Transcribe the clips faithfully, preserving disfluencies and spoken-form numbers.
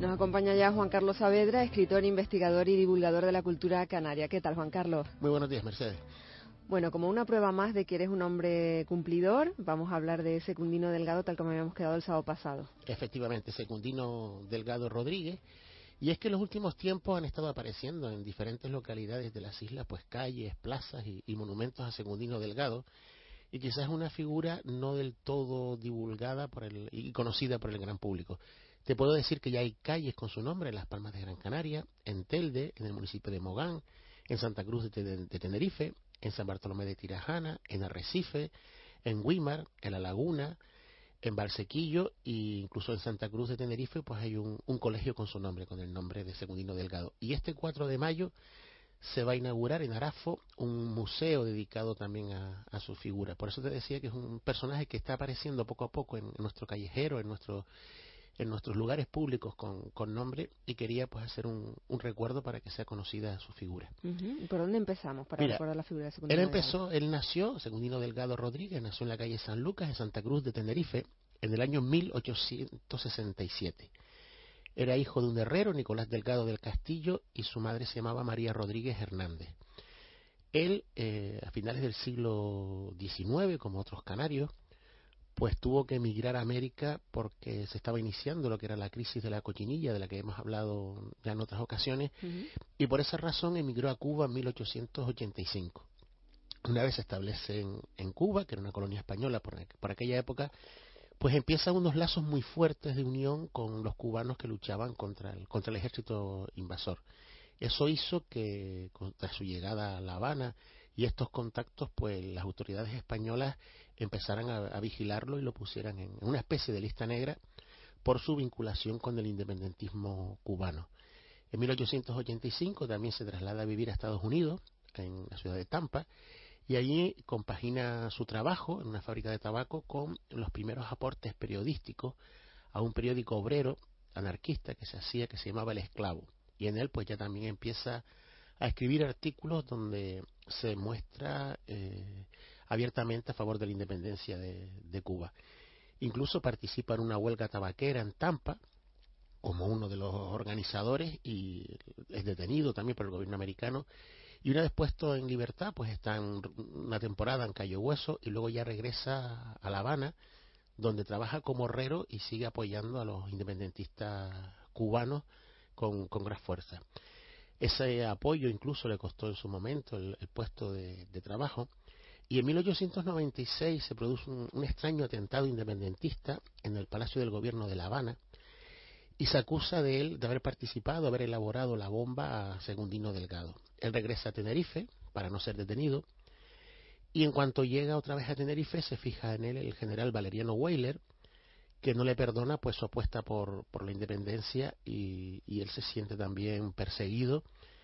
Nos acompaña ya Juan Carlos Saavedra, escritor, investigador y divulgador de la cultura canaria. ¿Qué tal, Juan Carlos? Muy buenos días, Mercedes. Bueno, como una prueba más de que eres un hombre cumplidor, vamos a hablar de Secundino Delgado, tal como habíamos quedado el sábado pasado. Efectivamente, Secundino Delgado Rodríguez. Y es que en los últimos tiempos han estado apareciendo en diferentes localidades de las islas, pues calles, plazas y, y monumentos a Secundino Delgado, y quizás una figura no del todo divulgada por el, y conocida por el gran público. Te puedo decir que ya hay calles con su nombre en Las Palmas de Gran Canaria, en Telde, en el municipio de Mogán, en Santa Cruz de, de, de Tenerife, en San Bartolomé de Tirajana, en Arrecife, en Güímar, en La Laguna, en Valsequillo e incluso en Santa Cruz de Tenerife, pues hay un, un colegio con su nombre, con el nombre de Secundino Delgado. Y este cuatro de mayo se va a inaugurar en Arafo un museo dedicado también a, a su figura. Por eso te decía que es un personaje que está apareciendo poco a poco en, en nuestro callejero, en nuestro en nuestros lugares públicos con, con nombre, y quería pues hacer un, un recuerdo para que sea conocida su figura. Uh-huh. ¿Por dónde empezamos para Mira, recordar la figura de Secundino él empezó, Delgado? él nació, Secundino Delgado Rodríguez, nació en la calle San Lucas, en Santa Cruz de Tenerife, en el año mil ochocientos sesenta y siete. Era hijo de un herrero, Nicolás Delgado del Castillo, y su madre se llamaba María Rodríguez Hernández. Él, eh, a finales del siglo diecinueve, como otros canarios, pues tuvo que emigrar a América porque se estaba iniciando lo que era la crisis de la cochinilla, de la que hemos hablado ya en otras ocasiones, uh-huh. y por esa razón emigró a Cuba en mil ochocientos ochenta y cinco. Una vez se establece en, en Cuba, que era una colonia española por, por aquella época, pues empiezan unos lazos muy fuertes de unión con los cubanos que luchaban contra el, contra el ejército invasor. Eso hizo que, tras su llegada a La Habana y estos contactos, pues las autoridades españolas empezaran a, a vigilarlo y lo pusieran en una especie de lista negra por su vinculación con el independentismo cubano. En mil ochocientos ochenta y cinco también se traslada a vivir a Estados Unidos, en la ciudad de Tampa, y allí compagina su trabajo en una fábrica de tabaco con los primeros aportes periodísticos a un periódico obrero anarquista que se hacía, que se llamaba El Esclavo. Y en él pues ya también empieza a escribir artículos donde se muestra eh, abiertamente a favor de la independencia de, de Cuba. Incluso participa en una huelga tabaquera en Tampa como uno de los organizadores y es detenido también por el gobierno americano, y una vez puesto en libertad pues está en una temporada en Cayo Hueso y luego ya regresa a La Habana, donde trabaja como herrero y sigue apoyando a los independentistas cubanos con, con gran fuerza. Ese apoyo incluso le costó en su momento el, el puesto de, de trabajo, y en mil ochocientos noventa y seis se produce un, un extraño atentado independentista en el Palacio del Gobierno de La Habana, y se acusa de él de haber participado, haber elaborado la bomba a Secundino Delgado. Él regresa a Tenerife para no ser detenido, y en cuanto llega otra vez a Tenerife se fija en él el general Valeriano Weyler, que no le perdona pues su apuesta por, por la independencia, y, y él se siente también perseguido,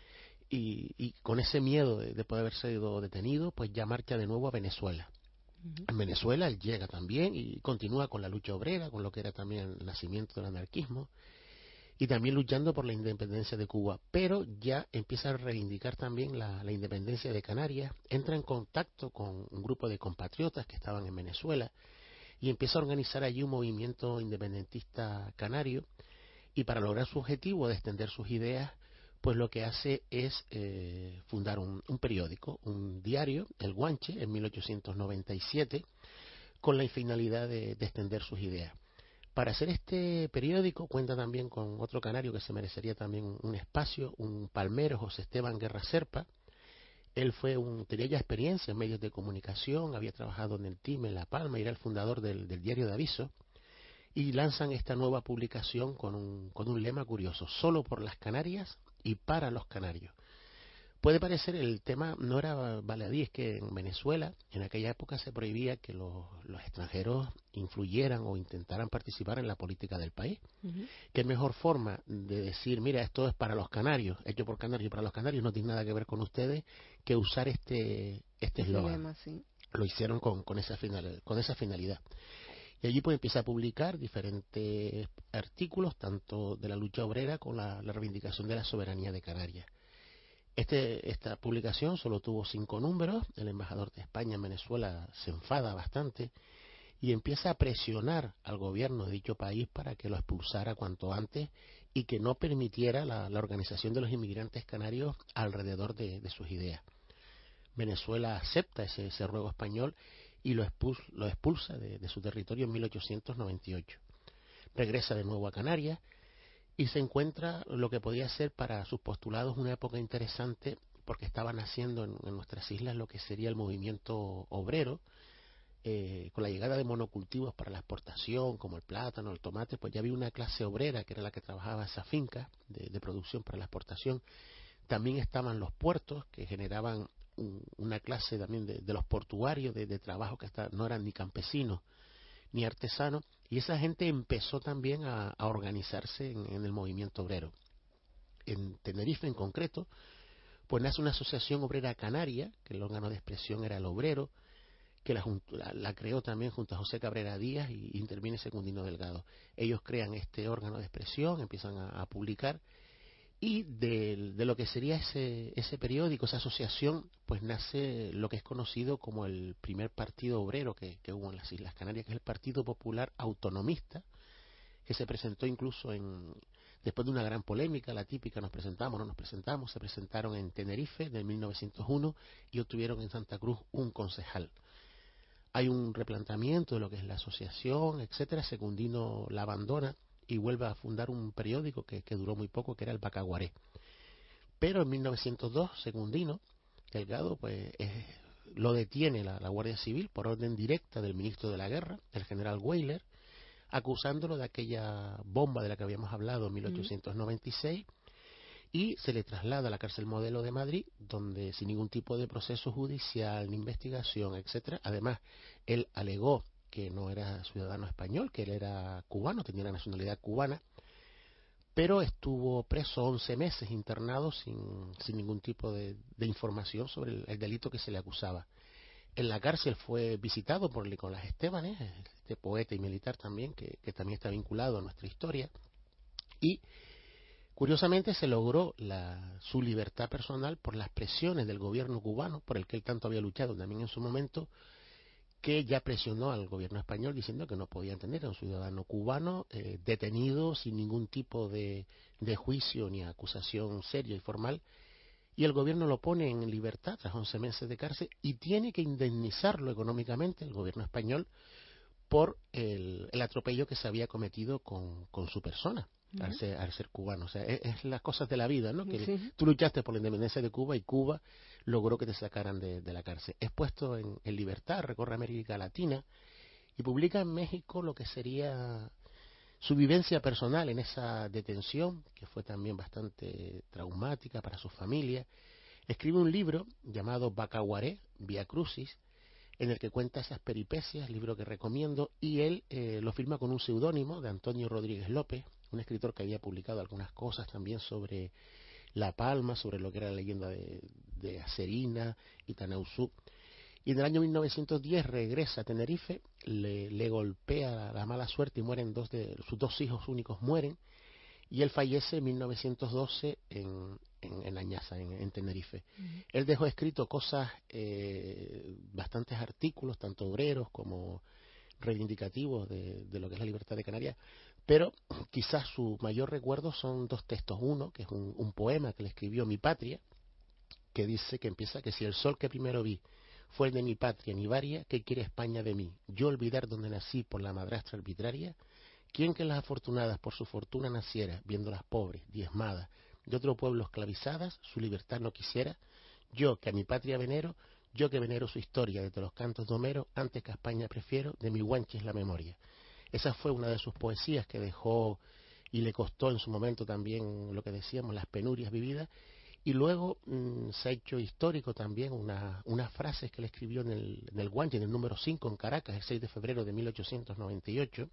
y, y con ese miedo de, de poder haber sido detenido, pues ya marcha de nuevo a Venezuela. Uh-huh. En Venezuela él llega también y continúa con la lucha obrera, con lo que era también el nacimiento del anarquismo, y también luchando por la independencia de Cuba, pero ya empieza a reivindicar también la, la independencia de Canarias, entra en contacto con un grupo de compatriotas que estaban en Venezuela, y empieza a organizar allí un movimiento independentista canario, y para lograr su objetivo de extender sus ideas, pues lo que hace es eh, fundar un, un periódico, un diario, El Guanche, en mil ochocientos noventa y siete, con la finalidad de, de extender sus ideas. Para hacer este periódico cuenta también con otro canario que se merecería también un, un espacio, un palmero, José Esteban Guerra Serpa. Él fue un, tenía ya experiencia en medios de comunicación, había trabajado en el T I M en La Palma y era el fundador del, del diario de Aviso, y lanzan esta nueva publicación con un, con un lema curioso: solo por las Canarias y para los canarios. Puede parecer, el tema no era baladí, es que en Venezuela en aquella época se prohibía que los, los extranjeros influyeran o intentaran participar en la política del país. Uh-huh. ¿Qué mejor forma de decir, mira, esto es para los canarios, hecho por canarios y para los canarios, no tiene nada que ver con ustedes, que usar este este eslogan? Sí. Lo hicieron con, con, esa final, con esa finalidad. Y allí pues empieza a publicar diferentes artículos, tanto de la lucha obrera como la, la reivindicación de la soberanía de Canarias. Este, esta publicación solo tuvo cinco números. El embajador de España en Venezuela se enfada bastante y empieza a presionar al gobierno de dicho país para que lo expulsara cuanto antes y que no permitiera la, la organización de los inmigrantes canarios alrededor de, de sus ideas. Venezuela acepta ese, ese ruego español y lo expulsa, lo expulsa de, de su territorio en mil ochocientos noventa y ocho. Regresa de nuevo a Canarias y se encuentra lo que podía ser para sus postulados una época interesante, porque estaba naciendo en, en nuestras islas lo que sería el movimiento obrero. Eh, con la llegada de monocultivos para la exportación, como el plátano, el tomate, pues ya había una clase obrera que era la que trabajaba esa finca de, de producción para la exportación. También estaban los puertos, que generaban un, una clase también de, de los portuarios, de, de trabajo que hasta no eran ni campesinos ni artesanos, y esa gente empezó también a, a organizarse en, en el movimiento obrero. En Tenerife en concreto, pues nace una asociación obrera canaria, que el órgano de expresión era el obrero, que la, la, la creó también junto a José Cabrera Díaz y interviene Secundino Delgado. Ellos crean este órgano de expresión, empiezan a, a publicar, y de, de lo que sería ese, ese periódico, esa asociación, pues nace lo que es conocido como el primer partido obrero que, que hubo en las Islas Canarias, que es el Partido Popular Autonomista, que se presentó incluso en, después de una gran polémica, la típica, nos presentamos, no nos presentamos, se presentaron en Tenerife de mil novecientos uno y obtuvieron en Santa Cruz un concejal. Hay un replanteamiento de lo que es la asociación, etcétera. Secundino la abandona y vuelve a fundar un periódico que, que duró muy poco, que era el Bacaguaré. Pero en mil novecientos dos, Secundino Delgado pues eh, lo detiene la, la Guardia Civil por orden directa del ministro de la Guerra, el general Weyler, acusándolo de aquella bomba de la que habíamos hablado en mil ochocientos noventa y seis, y se le traslada a la cárcel Modelo de Madrid, donde sin ningún tipo de proceso judicial, ni investigación, etcétera. Además, él alegó que no era ciudadano español, que él era cubano, tenía la nacionalidad cubana, pero estuvo preso once meses, internado sin, sin ningún tipo de, de información sobre el, el delito que se le acusaba. En la cárcel fue visitado por Nicolás Estebanes, este poeta y militar también, que, que también está vinculado a nuestra historia, y curiosamente se logró la, su libertad personal por las presiones del gobierno cubano, por el que él tanto había luchado también en su momento, que ya presionó al gobierno español diciendo que no podían tener a un ciudadano cubano eh, detenido sin ningún tipo de, de juicio ni acusación seria y formal, y el gobierno lo pone en libertad tras once meses de cárcel y tiene que indemnizarlo económicamente, el gobierno español, por el, el atropello que se había cometido con, con su persona. Uh-huh. Al, ser, al ser cubano, o sea, es, es las cosas de la vida, ¿no? Que sí. Tú luchaste por la independencia de Cuba y Cuba logró que te sacaran de, de la cárcel. Es puesto en, en libertad, recorre América Latina y publica en México lo que sería su vivencia personal en esa detención, que fue también bastante traumática para su familia. Escribe un libro llamado Bacaguaré, Via Crucis, en el que cuenta esas peripecias, libro que recomiendo, y él eh, lo firma con un seudónimo de Antonio Rodríguez López, un escritor que había publicado algunas cosas también sobre La Palma, sobre lo que era la leyenda de, de Acerina y Tanausú. Y en el año mil novecientos diez regresa a Tenerife, le, le golpea la, la mala suerte y mueren dos de sus dos hijos únicos mueren, y él fallece en mil novecientos doce en, en, en Añaza, en, en Tenerife. Uh-huh. Él dejó escrito cosas, eh, bastantes artículos, tanto obreros como reivindicativos de, de lo que es la libertad de Canarias, pero quizás su mayor recuerdo son dos textos. Uno, que es un, un poema que le escribió Mi Patria, que dice, que empieza, que si el sol que primero vi fue el de mi patria en Ibaria, ¿qué quiere España de mí? Yo olvidar donde nací por la madrastra arbitraria. ¿Quién que las afortunadas por su fortuna naciera, viendo las pobres, diezmadas, de otro pueblo esclavizadas, su libertad no quisiera? Yo que a mi patria venero, yo que venero su historia desde los cantos de Homero, antes que a España prefiero, de mi guanche la memoria. Esa fue una de sus poesías que dejó y le costó en su momento también lo que decíamos, las penurias vividas. Y luego mmm, se ha hecho histórico también una, unas frases que le escribió en el, en el guanche, en el número cinco en Caracas, el seis de febrero de mil ochocientos noventa y ocho,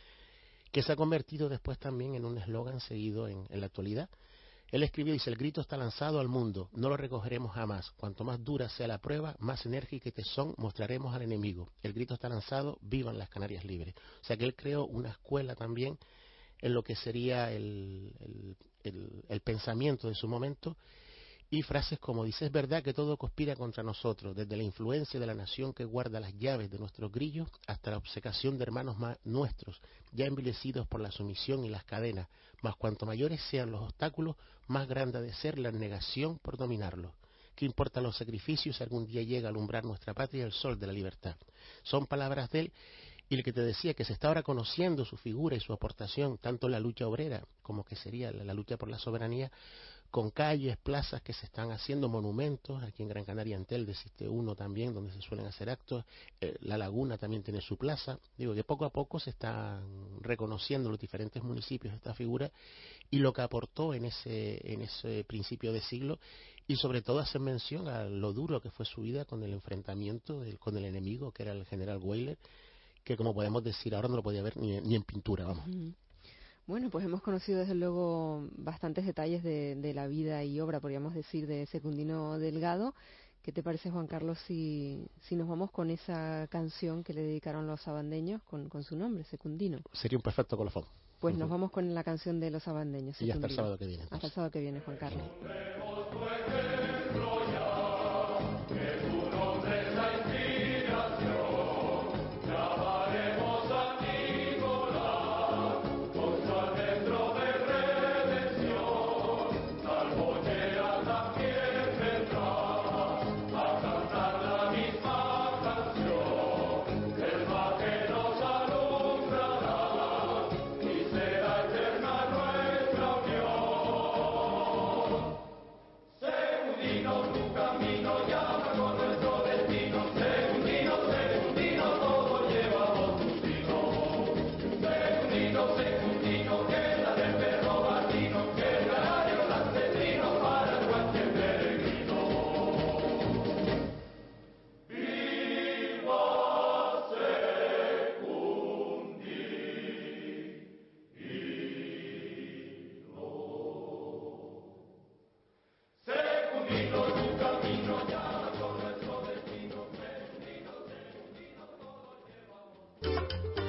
que se ha convertido después también en un eslogan seguido en, en la actualidad. Él escribió, dice, el grito está lanzado al mundo, no lo recogeremos jamás. Cuanto más dura sea la prueba, más enérgica y tesón mostraremos al enemigo. El grito está lanzado, vivan las Canarias libres. O sea que él creó una escuela también en lo que sería el, el, el, el pensamiento de su momento, Y frases como dice, es verdad que todo conspira contra nosotros, desde la influencia de la nación que guarda las llaves de nuestros grillos hasta la obcecación de hermanos nuestros, ya envilecidos por la sumisión y las cadenas, mas cuanto mayores sean los obstáculos, más grande ha de ser la negación por dominarlos. ¿Qué importan los sacrificios si algún día llega a alumbrar nuestra patria el sol de la libertad? Son palabras de él. Y el que te decía que se está ahora conociendo su figura y su aportación, tanto en la lucha obrera como que sería la, la lucha por la soberanía, con calles, plazas que se están haciendo, monumentos. Aquí en Gran Canaria, en Telde, existe uno también donde se suelen hacer actos. Eh, la Laguna también tiene su plaza. Digo que poco a poco se están reconociendo los diferentes municipios esta figura y lo que aportó en ese, en ese principio de siglo, y sobre todo hacer mención a lo duro que fue su vida con el enfrentamiento del, con el enemigo, que era el general Weyler, que como podemos decir ahora no lo podía ver ni, ni en pintura, vamos. Mm. Bueno, pues hemos conocido desde luego bastantes detalles de, de la vida y obra, podríamos decir, de Secundino Delgado. ¿Qué te parece, Juan Carlos, si, si nos vamos con esa canción que le dedicaron los sabandeños con, con su nombre, Secundino? Sería un perfecto colofón. Pues uh-huh. Nos vamos con la canción de los sabandeños, Secundino. Y hasta el sábado que viene. Entonces. Hasta el sábado que viene, Juan Carlos. Secundino